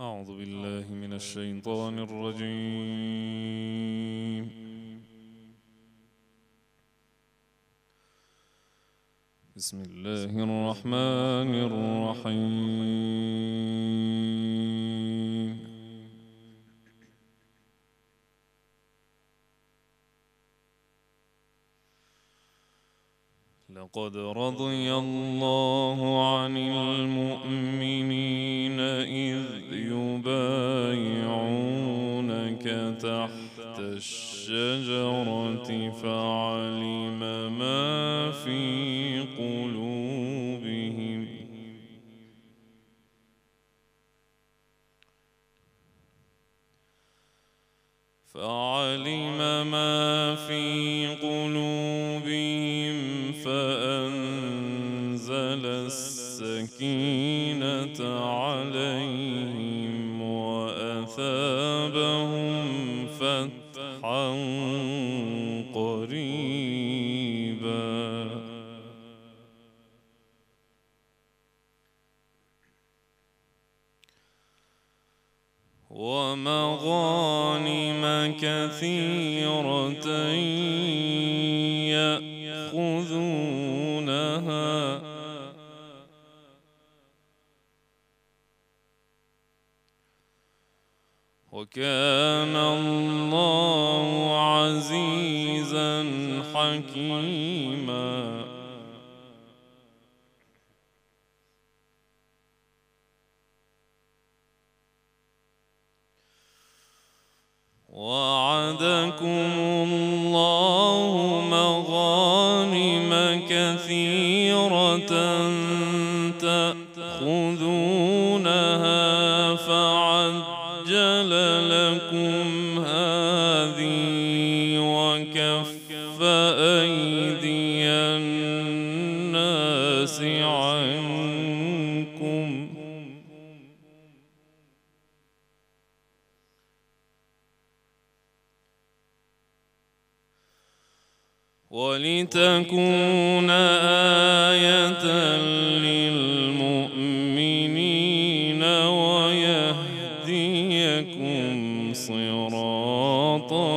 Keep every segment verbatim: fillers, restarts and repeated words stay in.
أعوذ بالله من الشيطان الرجيم. بسم الله الرحمن الرحيم. لقد رضي الله عن المؤمنين إذ يبايعونك تحت الشجرة فعلم ما في قلوبهم فعلم ما في قلوبهم فأنزل السكينة عليهم وأثابهم فتحا قريبا. ومغانم كثيرة يأخذونها وكان الله عزيزا حكيما. وعدكم الله مغانم كثيرة تأخذونها فعجل لكم هذه وكف أيدي الناس عنكم ولتكون آية للمؤمنين ويهديكم صراطا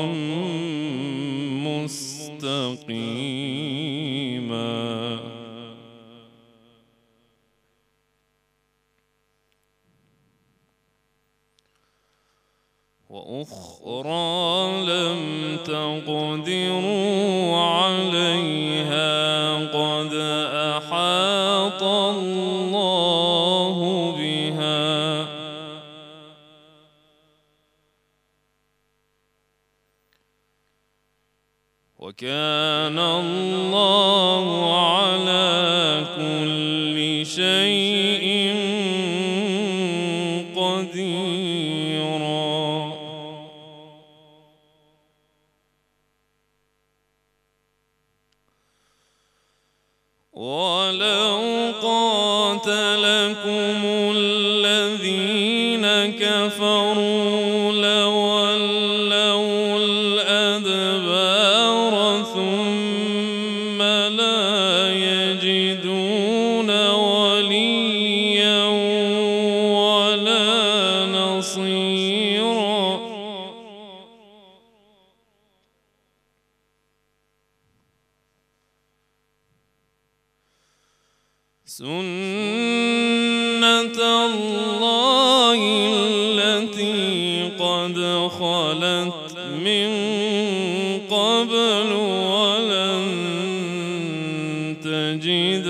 مستقيما. وأخرى لم تقدروا عليها قد أحاط الله بها وكان الله على كل شيء قديرا. ولو قاتلكم الذين كفروا لولوا الأدبار ثم لا يجدون وليا ولا نصيرا. سنة الله التي قد خلت من قبل ولن تجد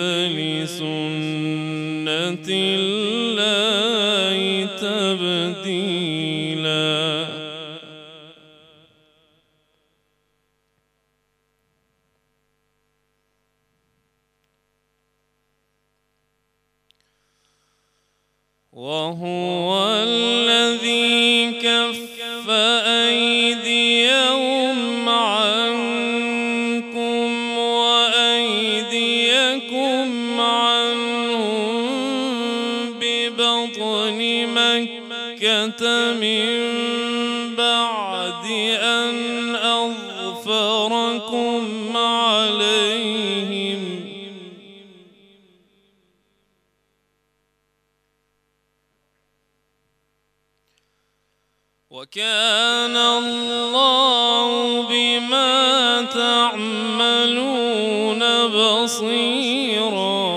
لسنة الله تبديلا. وهو الذي كف أيديهم عنكم وأيديكم عنهم ببطن مكة من بعد أن أظفركم عليهم وكان الله بما تعملون بصيرا.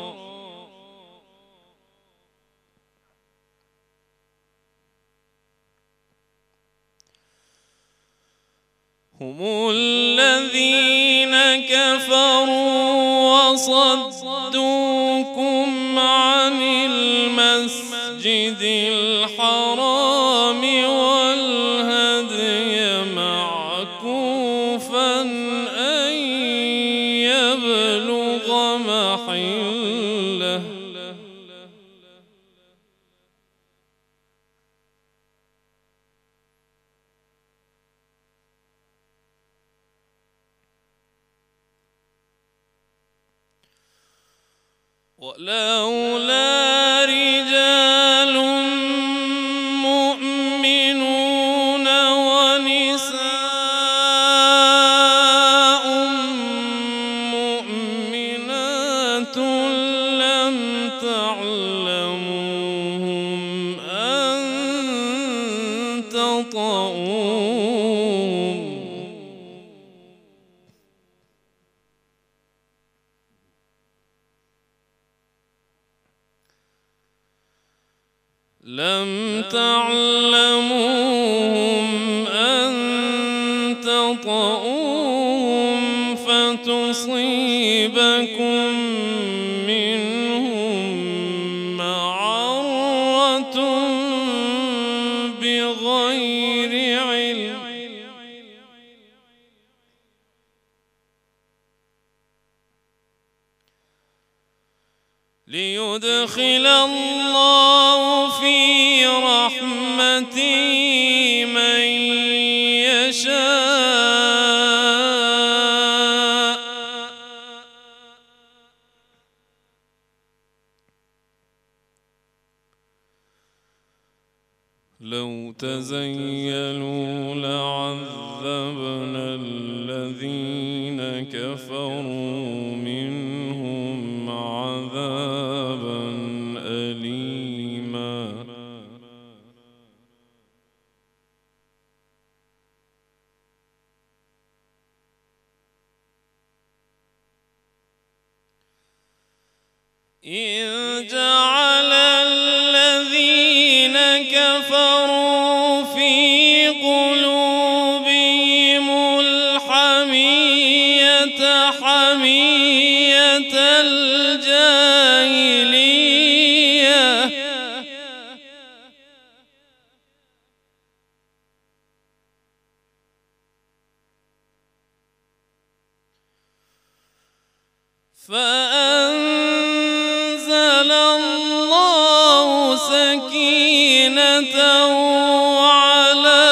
هم الذين كفروا وصدوكم عن المسجد الحرام والهدي معكوفا أن يبلغ محله ولولا رجال مؤمنون ونساء مؤمنات لم تعلموهم أن تطؤوهم لم تعلموهم أن تطؤوهم فتصيبكم منهم معرة بغير علم ليدخل الله في رحمته من يشاء لو تزيلوا لعذبنا الذين كفروا منهم عذابا أليما إذ جعل الذين كفروا في قلوبهم الحمية حمية الجاهلية فأنزل الله سكينته على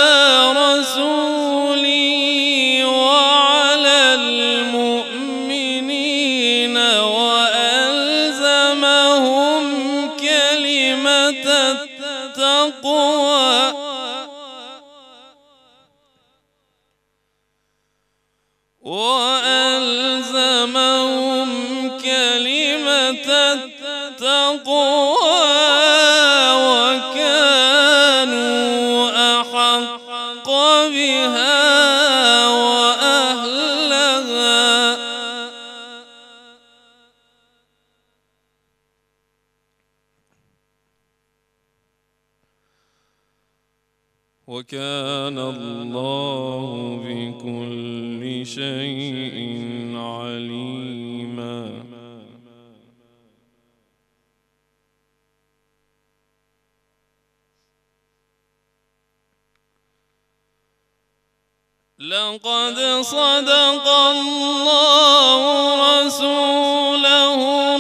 رسوله وعلى المؤمنين وألزمهم كلمة التقوى وألزمهم كلمة التقوى وكانوا أحق بها وأهلها وكان الله بكل شيء عليما. لقد صدق الله رسوله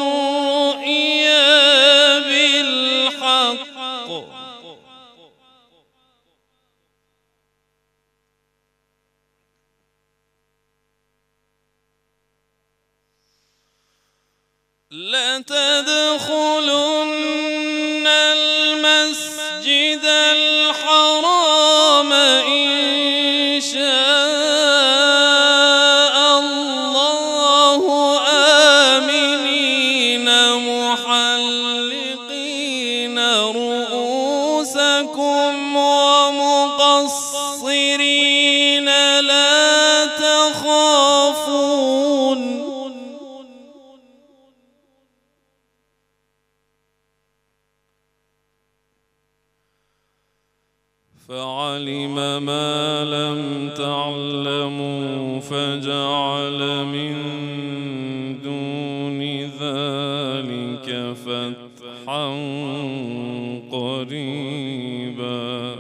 الرؤيا بالحق لتدخلن المسجد الحرام إن شاء الله آمنين محلقين رؤوسكم ومقصرين مقصرين لا تخافون فعلم ما لم تعلموا فجعل من دون ذلك فتحا قريبا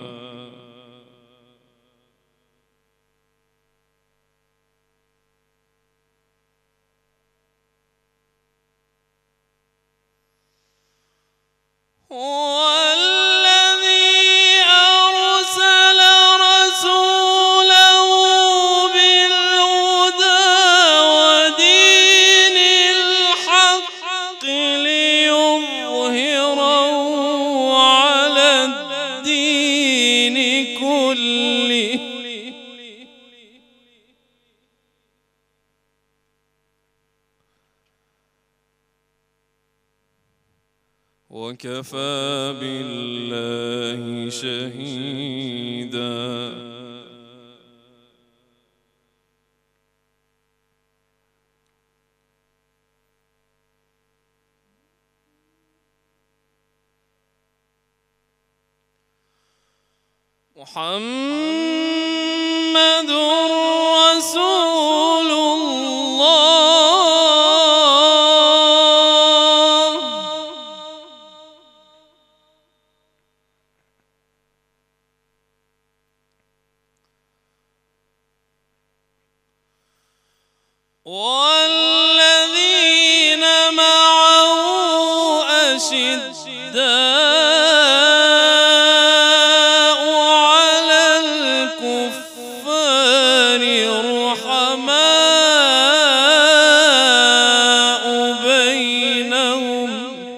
وكفى بالله شهيدا محمد رسول الله والذين معه أشداء على الكفار رحماء بينهم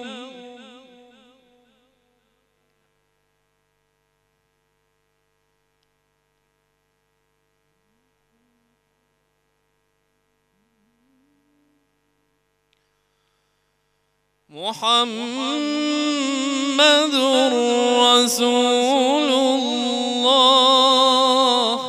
محمد رسول الله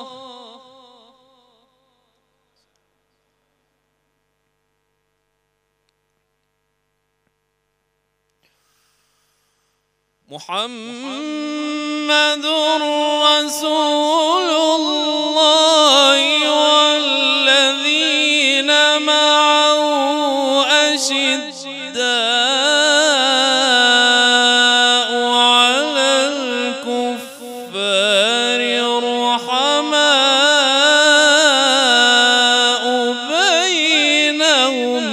محمد رسول الله والذين معه أشداء على الكفار رحماء بينهم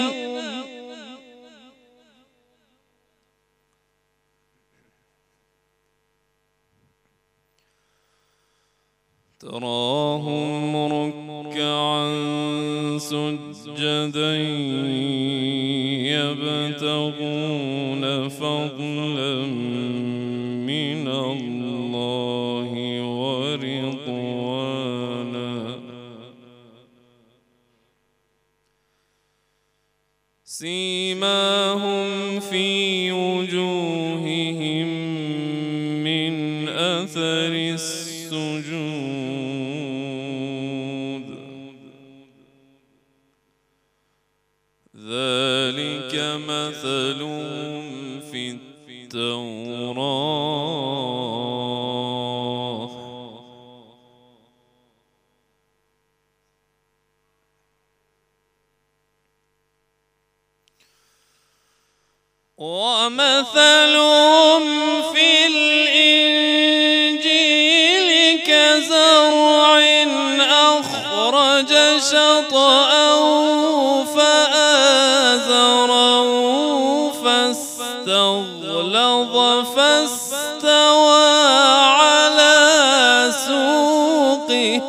تراهم ركعا سجدا يبتغون فضلا من الله ورضوانا سيماهم في وجوههم من أثر السجود ذلك مثلهم في التوراة ومثلهم في الإنجيل كزرع أخرج شطأه فآزره فاستغلظ فاستوى على سوقه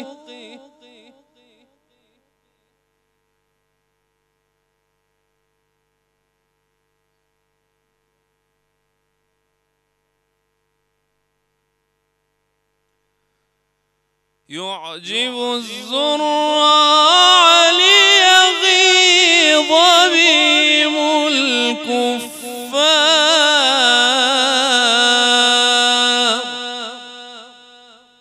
يعجب الزراع ليغيظ بهم الكفار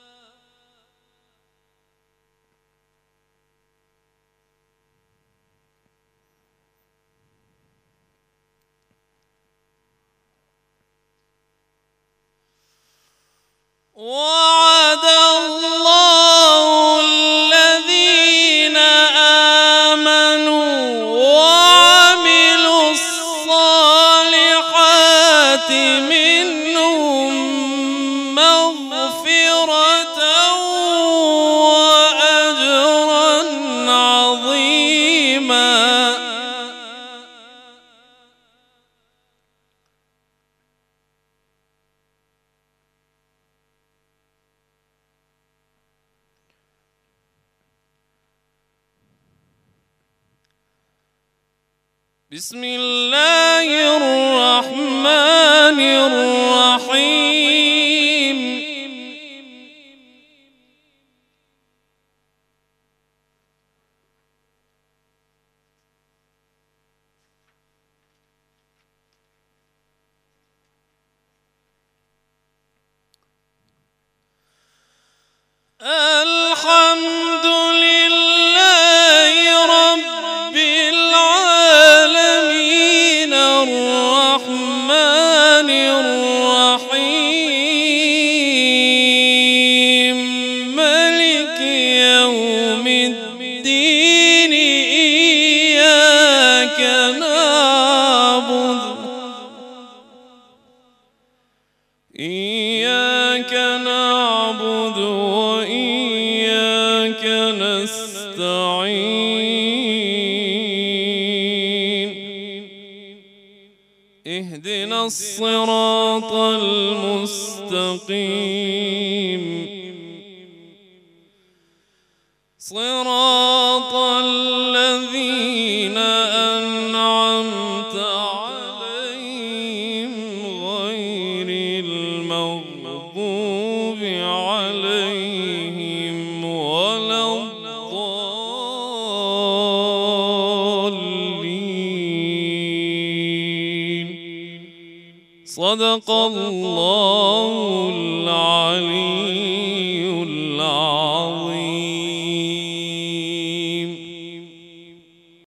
وعد الله الذين آمنوا وعملوا الصالحات منهم مغفرة وأجرا عظيما. بسم الله الرحمن الرحيم. الحمد لله رب العالمين الرحمن الرحيم مالك يوم الدين إياك نعبد إياك نعبد وإياك نستعين. اهدنا الصراط المستقيم صراط الذين أنعمت عليهم غير المغضوب عليهم ولا الضالين. صدق الله العليم